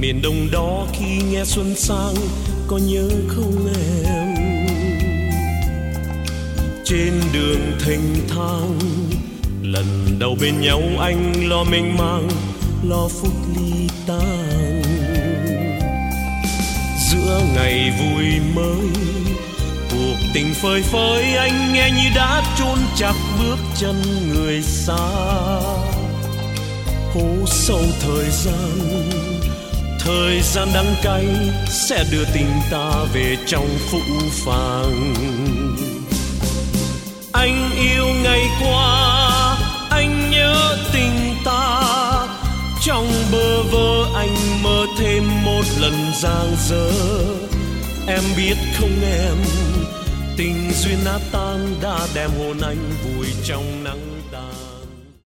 miền Đông đó khi nghe xuân sang, có nhớ không em? Trên đường thênh thang, lần đầu bên nhau anh lo mênh mang, lo phút ly tan. Giữa ngày vui mới, cuộc tình phơi phới, anh nghe như đã chôn chặt bước chân người xa. Hố sâu thời gian đắng cay sẽ đưa tình ta về trong phũ phàng. Anh yêu ngày qua, anh nhớ tình ta, trong bơ vơ anh mơ thêm một lần giang dở. Em biết không em, tình duyên nát tan đã đem hồn anh vùi trong nắng.